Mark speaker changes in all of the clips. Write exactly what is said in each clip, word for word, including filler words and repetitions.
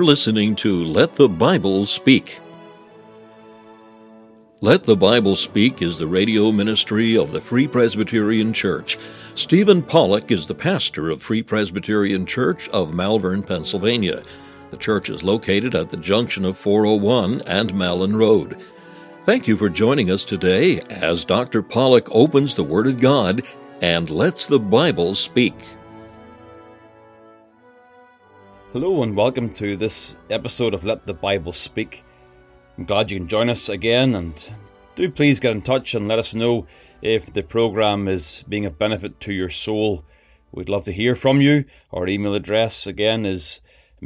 Speaker 1: listening to Let the Bible Speak. Let the Bible Speak is the radio ministry of the Free Presbyterian Church. Stephen Pollock is the pastor of Free Presbyterian Church of Malvern, Pennsylvania. The church is located at the junction of four oh one and Malin Road. Thank you for joining us today as Doctor Pollock opens the Word of God and lets the Bible speak.
Speaker 2: Hello and welcome to this episode of Let the Bible Speak. I'm glad you can join us again, and do please get in touch and let us know if the program is being of benefit to your soul. We'd love to hear from you. Our email address again is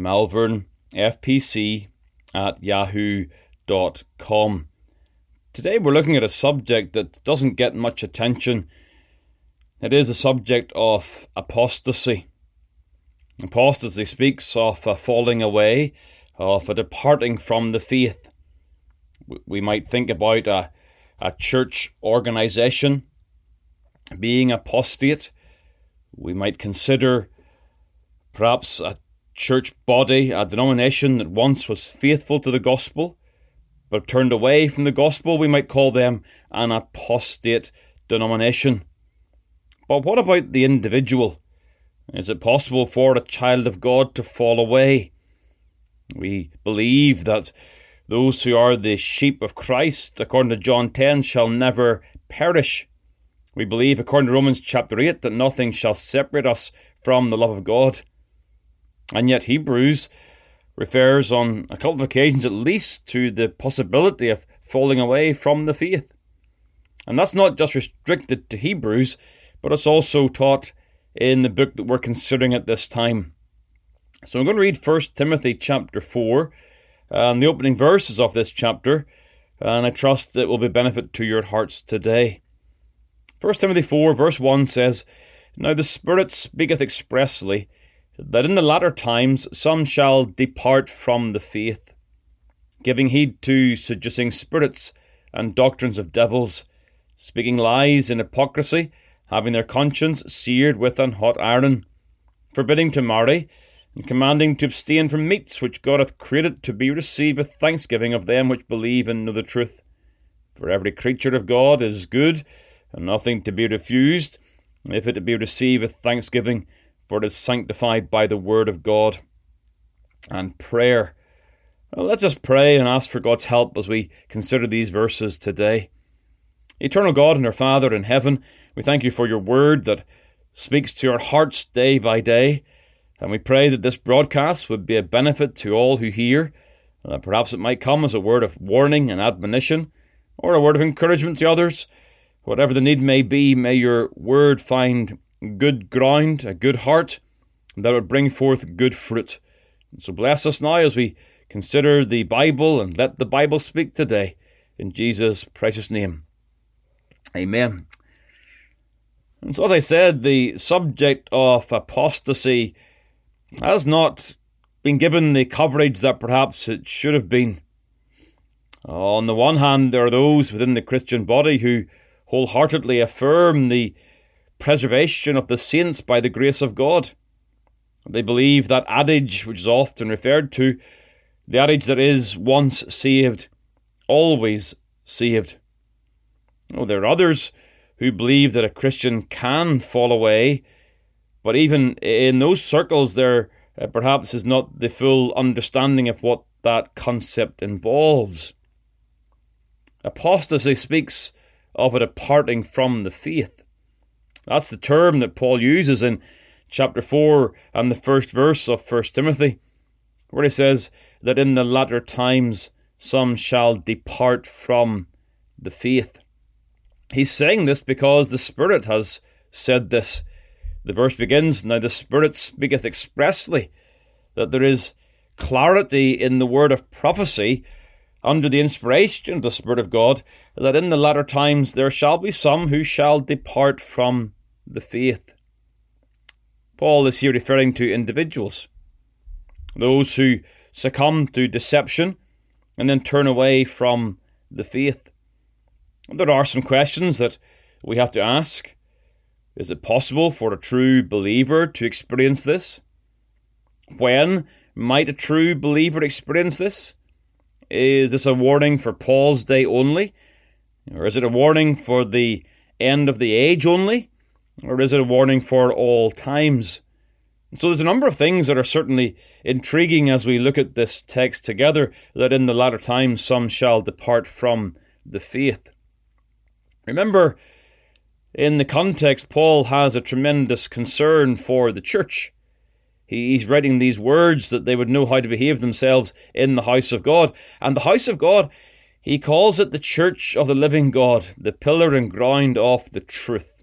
Speaker 2: malvernfpc at yahoo dot com. Today we're looking at a subject that doesn't get much attention. It is the subject of apostasy. Apostasy speaks of a falling away, of a departing from the faith. We might think about a, a church organisation being apostate. We might consider perhaps a church body, a denomination that once was faithful to the gospel, but turned away from the gospel. We might call them an apostate denomination. But what about the individual? Is it possible for a child of God to fall away? We believe that those who are the sheep of Christ, according to John ten, shall never perish. We believe, according to Romans chapter eight, that nothing shall separate us from the love of God. And yet Hebrews refers on a couple of occasions at least to the possibility of falling away from the faith. And that's not just restricted to Hebrews, but it's also taught in the book that we're considering at this time. So I'm going to read First Timothy chapter four, and the opening verses of this chapter, and I trust it will be benefit to your hearts today. First Timothy four verse one says, "Now the Spirit speaketh expressly, that in the latter times some shall depart from the faith, giving heed to seducing spirits and doctrines of devils, speaking lies in hypocrisy, having their conscience seared with an hot iron, forbidding to marry, and commanding to abstain from meats which God hath created to be received with thanksgiving of them which believe and know the truth. For every creature of God is good, and nothing to be refused, if it be received with thanksgiving, for it is sanctified by the word of God." And prayer. Well, let's just pray and ask for God's help as we consider these verses today. Eternal God and our Father in heaven, we thank you for your word that speaks to our hearts day by day, and we pray that this broadcast would be a benefit to all who hear, and that perhaps it might come as a word of warning and admonition, or a word of encouragement to others. Whatever the need may be, may your word find good ground, a good heart, and that would bring forth good fruit. And so bless us now as we consider the Bible, and let the Bible speak today. In Jesus' precious name. Amen. And so as I said, the subject of apostasy has not been given the coverage that perhaps it should have been. On the one hand, there are those within the Christian body who wholeheartedly affirm the preservation of the saints by the grace of God. They believe that adage which is often referred to, the adage that is once saved, always saved. Oh, there are others who believe that a Christian can fall away, but even in those circles there uh, perhaps is not the full understanding of what that concept involves. Apostasy speaks of a departing from the faith. That's the term that Paul uses in chapter four and the first verse of First Timothy, where he says that in the latter times some shall depart from the faith. He's saying this because the Spirit has said this. The verse begins, "Now the Spirit speaketh expressly," that there is clarity in the word of prophecy under the inspiration of the Spirit of God, that in the latter times there shall be some who shall depart from the faith. Paul is here referring to individuals, those who succumb to deception and then turn away from the faith. There are some questions that we have to ask. Is it possible for a true believer to experience this? When Might a true believer experience this? Is this a warning for Paul's day only? Or is it a warning for the end of the age only? Or is it a warning for all times? So there's a number of things that are certainly intriguing as we look at this text together, that in the latter times some shall depart from the faith. Remember, in the context, Paul has a tremendous concern for the church. He's writing these words that they would know how to behave themselves in the house of God. And the house of God, he calls it the church of the living God, the pillar and ground of the truth.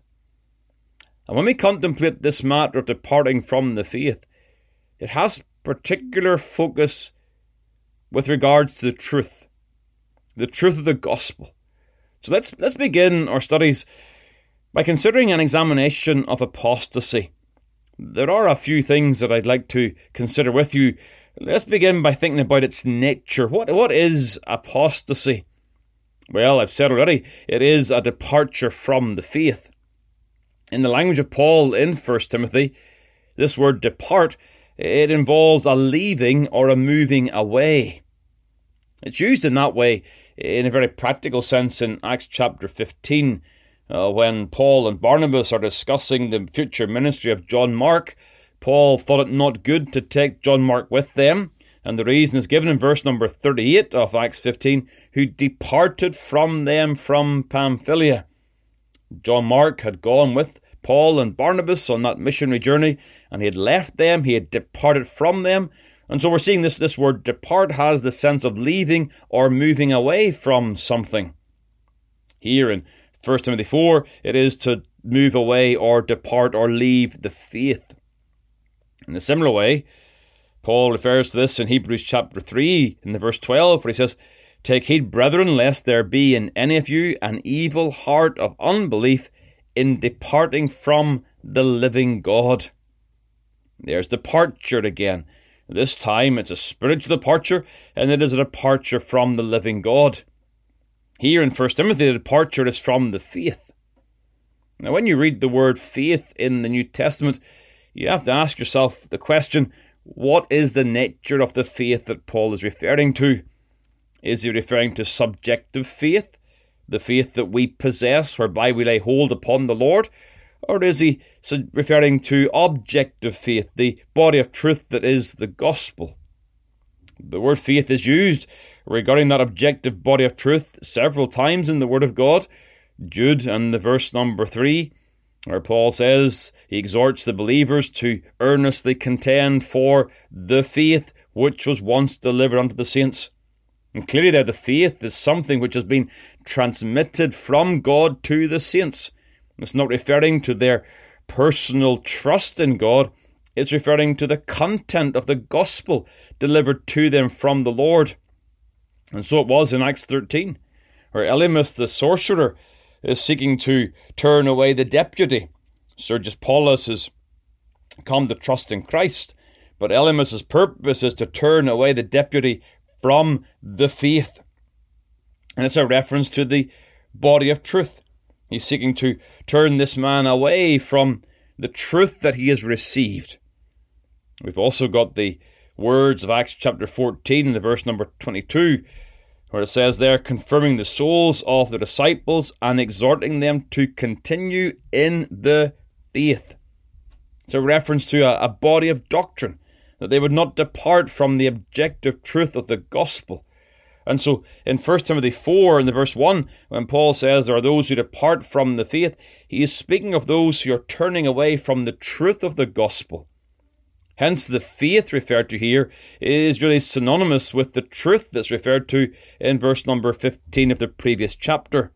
Speaker 2: And when we contemplate this matter of departing from the faith, it has particular focus with regards to the truth, the truth of the gospel. So let's let's begin our studies by considering an examination of apostasy. There are a few things that I'd like to consider with you. Let's begin by thinking about its nature. What what is apostasy? Well, I've said already, it is a departure from the faith. In the language of Paul in First Timothy, this word depart, it involves a leaving or a moving away. It's used in that way in a very practical sense in Acts chapter fifteen, uh, when Paul and Barnabas are discussing the future ministry of John Mark. Paul thought it not good to take John Mark with them, and the reason is given in verse number thirty-eight of Acts fifteen, who departed from them from Pamphylia. John Mark had gone with Paul and Barnabas on that missionary journey, and he had left them, he had departed from them. And so we're seeing this, this word depart has the sense of leaving or moving away from something. Here in First Timothy four, it is to move away or depart or leave the faith. In a similar way, Paul refers to this in Hebrews chapter three, in the verse twelve, where he says, "Take heed, brethren, lest there be in any of you an evil heart of unbelief in departing from the living God." There's departure again. This time it's a spiritual departure, and it is a departure from the living God. Here in First Timothy, the departure is from the faith. Now, when you read the word faith in the New Testament, you have to ask yourself the question, what is the nature of the faith that Paul is referring to? Is he referring to subjective faith, the faith that we possess whereby we lay hold upon the Lord? Or is he referring to objective faith, the body of truth that is the gospel? The word faith is used regarding that objective body of truth several times in the Word of God. Jude and the verse number three, where Paul says he exhorts the believers to earnestly contend for the faith which was once delivered unto the saints. And clearly there, the faith is something which has been transmitted from God to the saints. It's not referring to their personal trust in God. It's referring to the content of the gospel delivered to them from the Lord. And so it was in Acts thirteen, where Elymas the sorcerer is seeking to turn away the deputy. Sergius Paulus has come to trust in Christ, but Elymas's purpose is to turn away the deputy from the faith. And it's a reference to the body of truth. He's seeking to turn this man away from the truth that he has received. We've also got the words of Acts chapter fourteen in the verse number twenty-two, where it says there, confirming the souls of the disciples and exhorting them to continue in the faith. It's a reference to a, a body of doctrine, that they would not depart from the objective truth of the gospel. And so in First Timothy four, in the verse one, when Paul says there are those who depart from the faith, he is speaking of those who are turning away from the truth of the gospel. Hence the faith referred to here is really synonymous with the truth that's referred to in verse number fifteen of the previous chapter.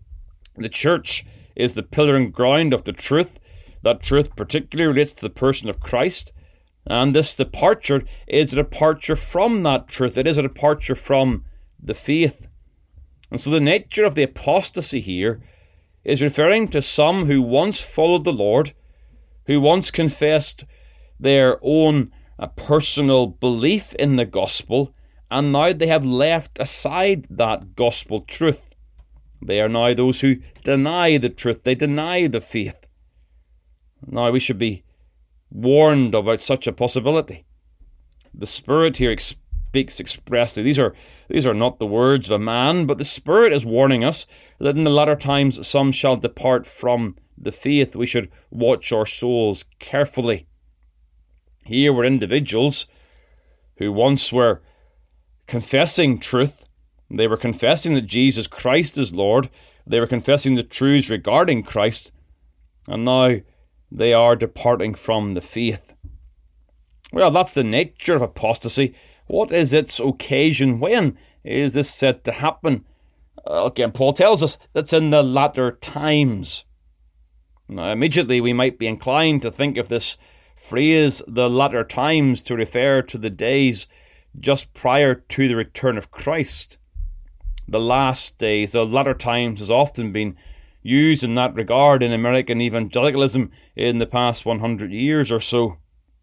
Speaker 2: The church is the pillar and ground of the truth. That truth particularly relates to the person of Christ. And this departure is a departure from that truth. It is a departure from the faith. And so the nature of the apostasy here is referring to some who once followed the Lord, who once confessed their own uh, personal belief in the gospel, and now they have left aside that gospel truth. They are now those who deny the truth. They deny the faith. Now we should be warned about such a possibility. The Spirit here speaks expressly. These are these are not the words of a man, but the Spirit is warning us that in the latter times some shall depart from the faith. We should watch our souls carefully. Here were individuals who once were confessing truth. They were confessing that Jesus Christ is Lord. They were confessing the truths regarding Christ. And now they are departing from the faith. Well, that's the nature of apostasy. What is its occasion? When is this said to happen? Again, Paul tells us that's in the latter times. Now, immediately we might be inclined to think of this phrase, the latter times, to refer to the days just prior to the return of Christ. The last days, the latter times, has often been used in that regard in American evangelicalism in the past one hundred years or so.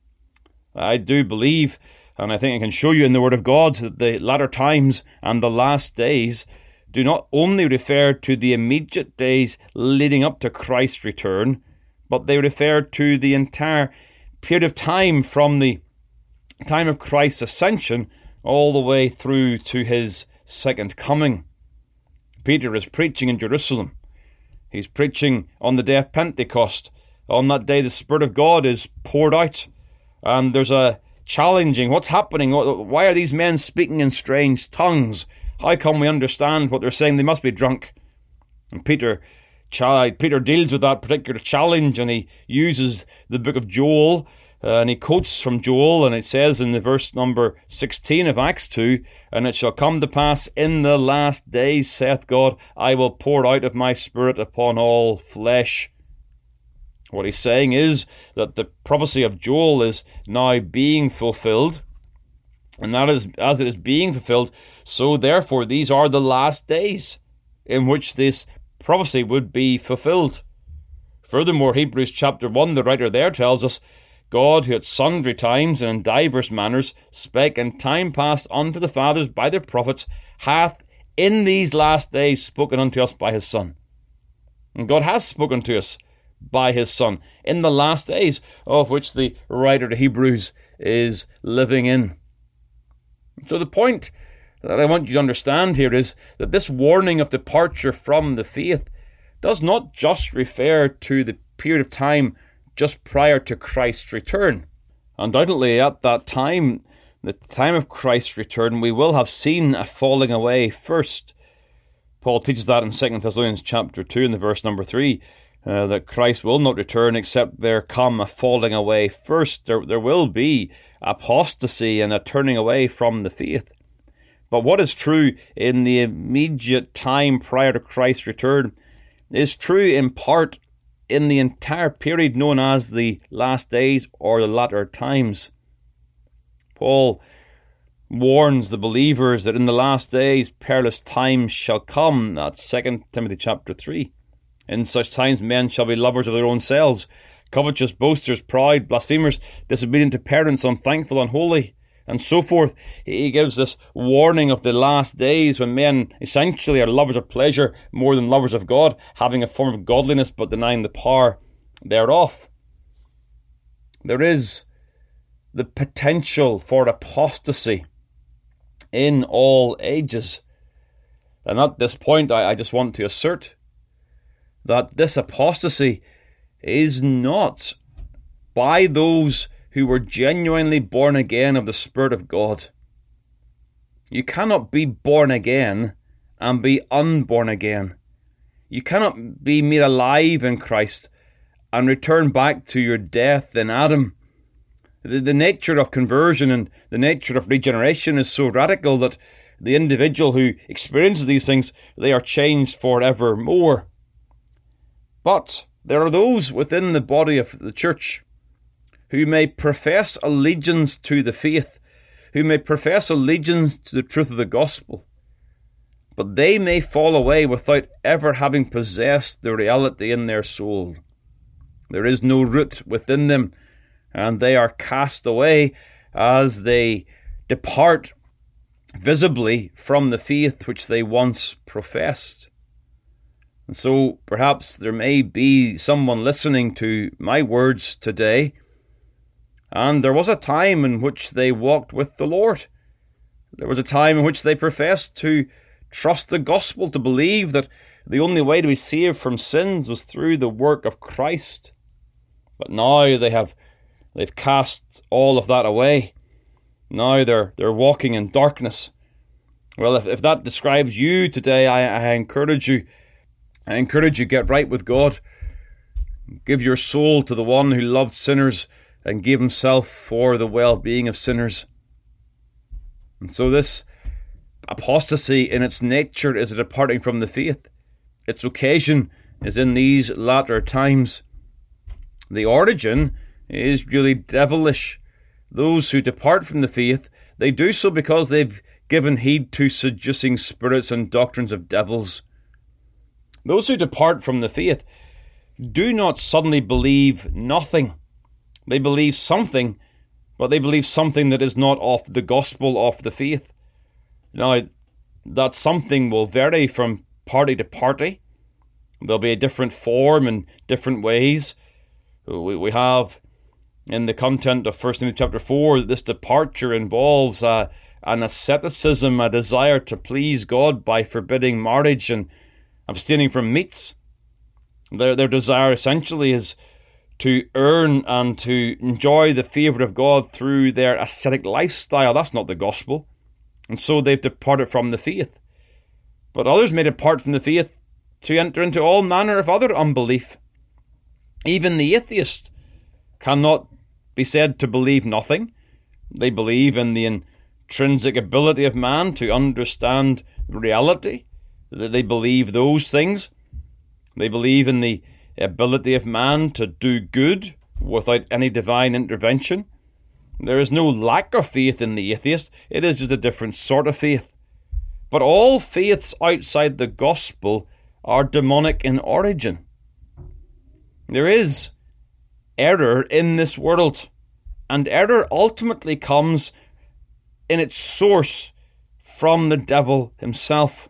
Speaker 2: I do believe, and I think I can show you in the Word of God, that the latter times and the last days do not only refer to the immediate days leading up to Christ's return, but they refer to the entire period of time from the time of Christ's ascension all the way through to his second coming. Peter is preaching in Jerusalem. He's preaching on the day of Pentecost. On that day the Spirit of God is poured out, and there's a challenging, what's happening? Why are these men speaking in strange tongues? How can we understand what they're saying? They must be drunk. And Peter Peter deals with that particular challenge, and he uses the book of Joel, uh, and he quotes from Joel, and it says in the verse number sixteen of Acts two, "And it shall come to pass in the last days, saith God, I will pour out of my Spirit upon all flesh." What he's saying is that the prophecy of Joel is now being fulfilled, and that is, as it is being fulfilled, so therefore these are the last days in which this prophecy would be fulfilled. Furthermore, Hebrews chapter one, the writer there tells us, God, who at sundry times and in divers manners spake in time past unto the fathers by the prophets, hath in these last days spoken unto us by his Son. And God has spoken to us by his Son in the last days, of which the writer to Hebrews is living in. So the point that I want you to understand here is that this warning of departure from the faith does not just refer to the period of time just prior to Christ's return. Undoubtedly, at that time, the time of Christ's return, we will have seen a falling away first. Paul teaches that in Second Thessalonians chapter two, in the verse number three, uh, that Christ will not return except there come a falling away first. There, there will be apostasy and a turning away from the faith. But what is true in the immediate time prior to Christ's return is true in part in the entire period known as the last days or the latter times. Paul warns the believers that in the last days perilous times shall come. That's Second Timothy chapter three. In such times men shall be lovers of their own selves, covetous, boasters, proud, blasphemers, disobedient to parents, unthankful, unholy, and so forth. He gives this warning of the last days when men essentially are lovers of pleasure more than lovers of God, having a form of godliness but denying the power thereof. There is the potential for apostasy in all ages. And at this point, I, I just want to assert that this apostasy is not by those who were genuinely born again of the Spirit of God. You cannot be born again and be unborn again. You cannot be made alive in Christ and return back to your death in Adam. The, the nature of conversion and the nature of regeneration is so radical that the individual who experiences these things, they are changed forevermore. But there are those within the body of the church who may profess allegiance to the faith, who may profess allegiance to the truth of the gospel, but they may fall away without ever having possessed the reality in their soul. There is no root within them, and they are cast away as they depart visibly from the faith which they once professed. And so perhaps there may be someone listening to my words today, And there was a time in which they walked with the Lord. There was a time in which they professed to trust the gospel, to believe that the only way to be saved from sins was through the work of Christ. But now they have they've cast all of that away. Now they're they're walking in darkness. Well, if, if that describes you today, I, I encourage you, I encourage you, get right with God. Give your soul to the one who loved sinners and gave himself for the well-being of sinners. And so this apostasy in its nature is a departing from the faith. Its occasion is in these latter times. The origin is really devilish. Those who depart from the faith, they do so because they've given heed to seducing spirits and doctrines of devils. Those who depart from the faith do not suddenly believe nothing. They believe something, but they believe something that is not of the gospel of the faith. Now, that something will vary from party to party. There'll be a different form in different ways. We, we have in the content of First Timothy chapter four that this departure involves uh, an asceticism, a desire to please God by forbidding marriage and abstaining from meats. Their, their desire essentially is to earn and to enjoy the favour of God through their ascetic lifestyle. That's not the gospel. And so they've departed from the faith. But others may depart from the faith to enter into all manner of other unbelief. Even the atheist cannot be said to believe nothing. They believe in the intrinsic ability of man to understand reality. They believe those things. They believe in the ability of man to do good without any divine intervention. There is no lack of faith in the atheist. It is just a different sort of faith. But all faiths outside the gospel are demonic in origin. There is error in this world, and error ultimately comes in its source from the devil himself.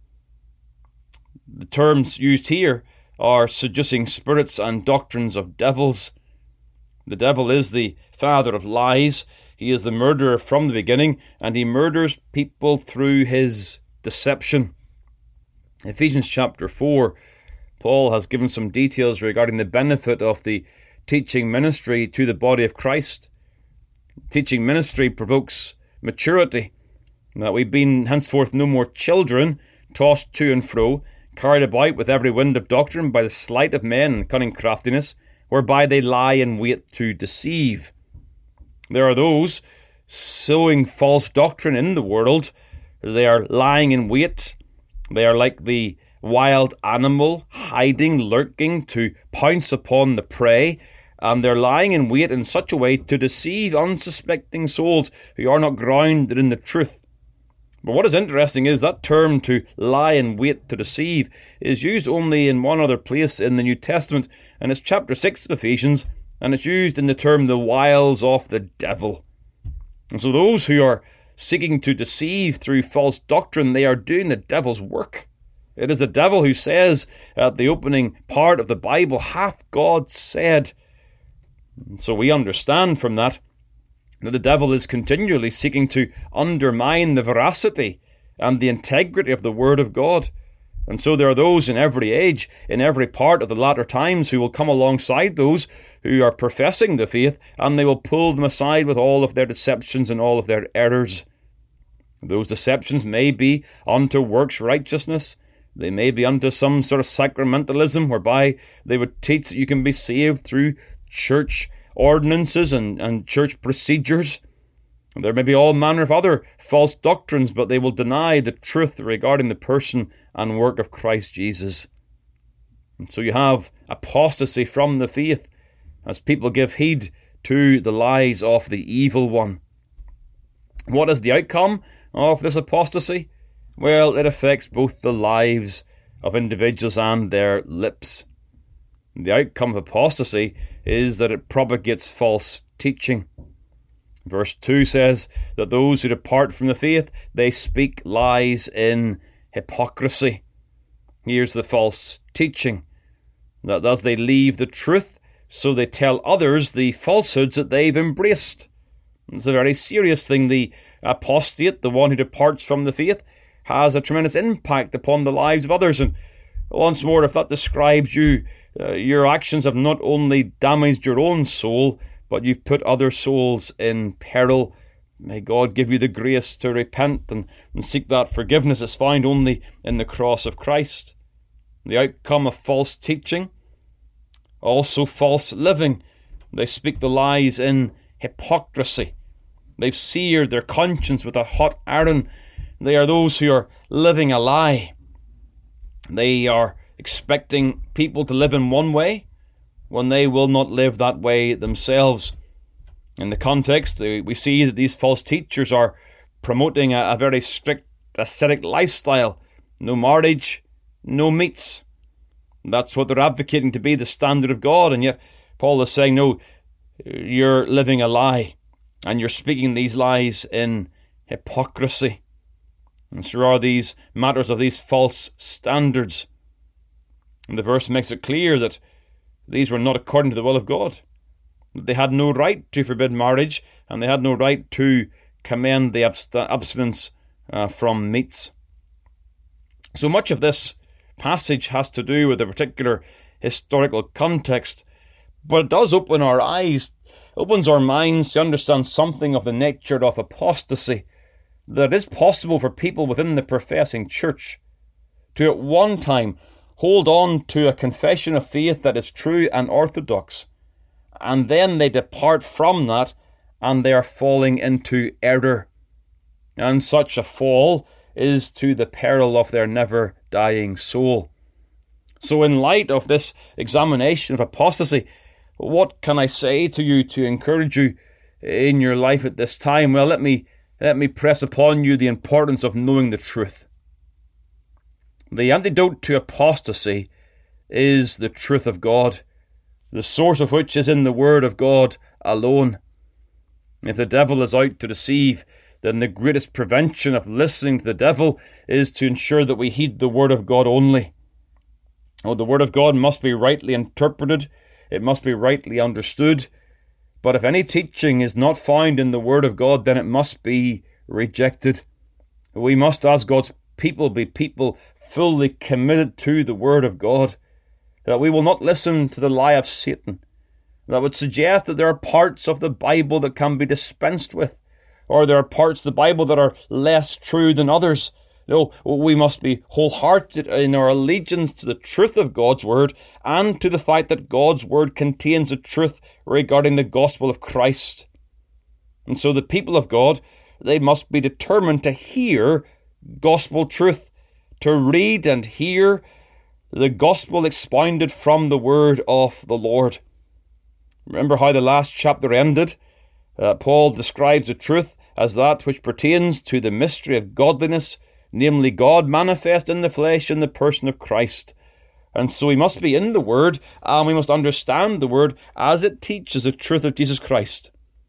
Speaker 2: The terms used here are seducing spirits and doctrines of devils. The devil is the father of lies. He is the murderer from the beginning, and he murders people through his deception. Ephesians chapter four, Paul has given some details regarding the benefit of the teaching ministry to the body of Christ. Teaching ministry provokes maturity, that we've been henceforth no more children, tossed to and fro, carried about with every wind of doctrine by the sleight of men and cunning craftiness, whereby they lie in wait to deceive. There are those sowing false doctrine in the world. They are lying in wait. They are like the wild animal, hiding, lurking, to pounce upon the prey, and they're lying in wait in such a way to deceive unsuspecting souls who are not grounded in the truth. But what is interesting is that term, to lie in wait to deceive, is used only in one other place in the New Testament, and it's chapter six of Ephesians, and it's used in the term the wiles of the devil. And so those who are seeking to deceive through false doctrine, they are doing the devil's work. It is the devil who says at the opening part of the Bible, "Hath God said?" And so we understand from that that the devil is continually seeking to undermine the veracity and the integrity of the Word of God. And so there are those in every age, in every part of the latter times, who will come alongside those who are professing the faith, and they will pull them aside with all of their deceptions and all of their errors. Those deceptions may be unto works righteousness. They may be unto some sort of sacramentalism, whereby they would teach that you can be saved through church ordinances and, and church procedures. There may be all manner of other false doctrines, but they will deny the truth regarding the person and work of Christ Jesus. And so you have apostasy from the faith as people give heed to the lies of the evil one. What is the outcome of this apostasy? Well, it affects both the lives of individuals and their lips. The outcome of apostasy is that it propagates false teaching. Verse two says that those who depart from the faith, they speak lies in hypocrisy. Here's the false teaching, that as they leave the truth, so they tell others the falsehoods that they've embraced. It's a very serious thing. The apostate, the one who departs from the faith, has a tremendous impact upon the lives of others. And once more, if that describes you, uh, your actions have not only damaged your own soul, but you've put other souls in peril. May God give you the grace to repent and, and seek that forgiveness that's found only in the cross of Christ. The outcome of false teaching, also false living. They speak the lies in hypocrisy. They've seared their conscience with a hot iron. They are those who are living a lie. They are expecting people to live in one way when they will not live that way themselves. In the context, we see that these false teachers are promoting a, a very strict ascetic lifestyle. No marriage, no meats. That's what they're advocating to be the standard of God. And yet Paul is saying, no, you're living a lie. And you're speaking these lies in hypocrisy. And so are these matters of these false standards. And the verse makes it clear that these were not according to the will of God. That they had no right to forbid marriage, and they had no right to commend the abst- abstinence uh, from meats. So much of this passage has to do with a particular historical context, but it does open our eyes, opens our minds to understand something of the nature of apostasy. That it is possible for people within the professing church to at one time hold on to a confession of faith that is true and orthodox, and then they depart from that and they are falling into error. And such a fall is to the peril of their never dying soul. So in light of this examination of apostasy, what can I say to you to encourage you in your life at this time? Well, let me let me press upon you the importance of knowing the truth. The antidote to apostasy is the truth of God, the source of which is in the Word of God alone. If the devil is out to deceive, then the greatest prevention of listening to the devil is to ensure that we heed the Word of God only. Oh, the Word of God must be rightly interpreted. It must be rightly understood. But if any teaching is not found in the Word of God, then it must be rejected. We must, as God's people, be people fully committed to the Word of God, that we will not listen to the lie of Satan that would suggest that there are parts of the Bible that can be dispensed with, or there are parts of the Bible that are less true than others. No, we must be wholehearted in our allegiance to the truth of God's Word and to the fact that God's Word contains a truth regarding the gospel of Christ. And so the people of God, they must be determined to hear gospel truth, to read and hear the gospel expounded from the word of the Lord. Remember how the last chapter ended? Uh, Paul describes the truth as that which pertains to the mystery of godliness, namely God manifest in the flesh in the person of Christ. And so we must be in the Word, and we must understand the Word as it teaches the truth of Jesus Christ.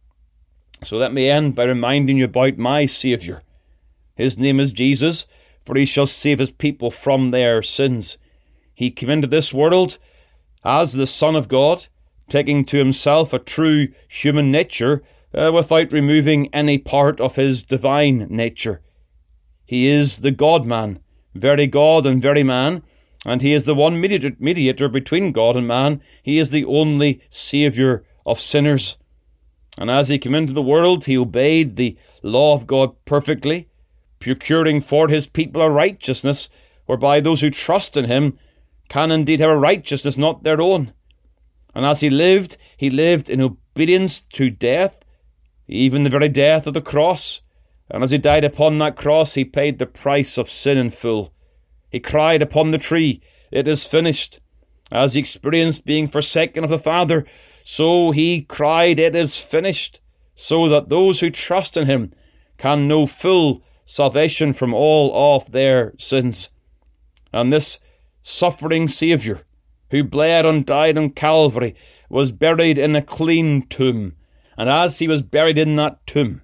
Speaker 2: So let me end by reminding you about my Saviour. His name is Jesus, for he shall save his people from their sins. He came into this world as the Son of God, taking to himself a true human nature uh, without removing any part of his divine nature. He is the God-man, very God and very man, and he is the one mediator, mediator between God and man. He is the only Saviour of sinners. And as he came into the world, he obeyed the law of God perfectly, procuring for his people a righteousness whereby those who trust in him can indeed have a righteousness not their own. And as he lived, he lived in obedience to death, even the very death of the cross. And as he died upon that cross, he paid the price of sin in full. He cried upon the tree, "It is finished." As he experienced being forsaken of the Father, so he cried, "It is finished," so that those who trust in him can know full salvation from all of their sins. And this suffering Saviour, who bled and died on Calvary, was buried in a clean tomb. And as he was buried in that tomb,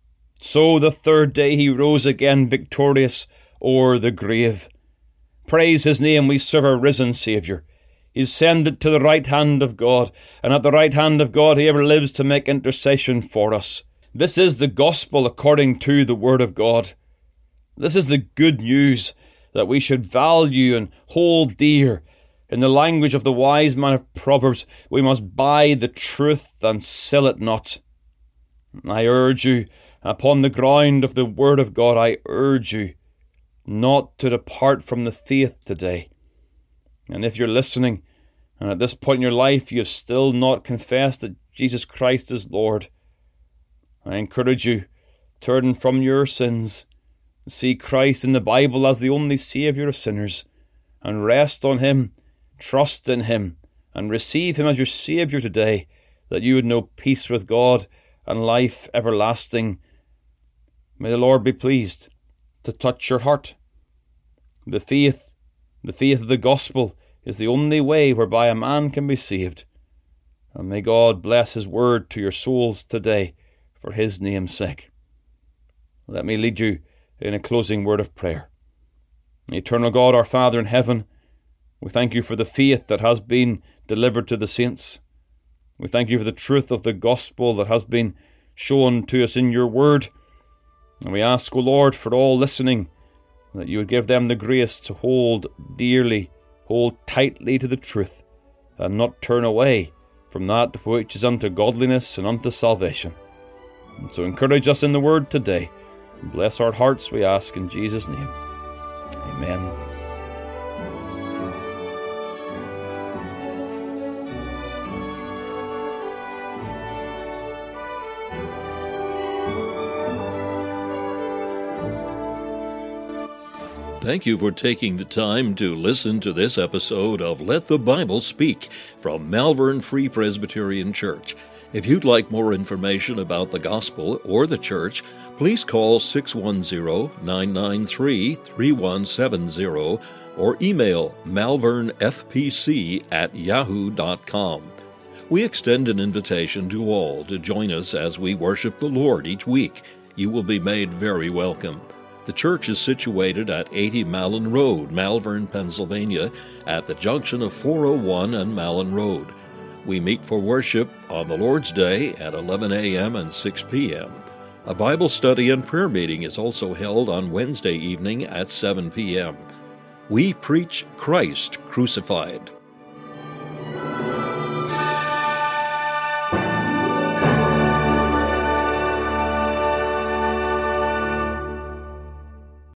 Speaker 2: so the third day he rose again victorious o'er the grave. Praise his name, we serve a risen Saviour. He's ascended to the right hand of God, and at the right hand of God he ever lives to make intercession for us. This is the gospel according to the Word of God. This is the good news that we should value and hold dear. In the language of the wise man of Proverbs, we must buy the truth and sell it not. I urge you, upon the ground of the Word of God, I urge you not to depart from the faith today. And if you're listening, and at this point in your life you have still not confessed that Jesus Christ is Lord, I encourage you, turn from your sins, see Christ in the Bible as the only Saviour of sinners, and rest on Him, trust in Him, and receive Him as your Saviour today, that you would know peace with God and life everlasting. May the Lord be pleased to touch your heart. The faith, the faith of the gospel is the only way whereby a man can be saved. And may God bless His word to your souls today for His name's sake. Let me lead you in a closing word of prayer. Eternal God, our Father in heaven, we thank you for the faith that has been delivered to the saints. We thank you for the truth of the gospel that has been shown to us in your word. And we ask, O Lord, for all listening, that you would give them the grace to hold dearly, hold tightly to the truth, and not turn away from that which is unto godliness and unto salvation. And so encourage us in the word today. And bless our hearts, we ask in Jesus' name. Amen.
Speaker 1: Thank you for taking the time to listen to this episode of Let the Bible Speak from Malvern Free Presbyterian Church. If you'd like more information about the gospel or the church, please call six one zero, nine nine three, three one seven zero or email malvernfpc at yahoo dot com. We extend an invitation to all to join us as we worship the Lord each week. You will be made very welcome. The church is situated at eighty Malin Road, Malvern, Pennsylvania, at the junction of four oh one and Malin Road. We meet for worship on the Lord's Day at eleven a.m. and six p.m. A Bible study and prayer meeting is also held on Wednesday evening at seven p.m. We preach Christ crucified.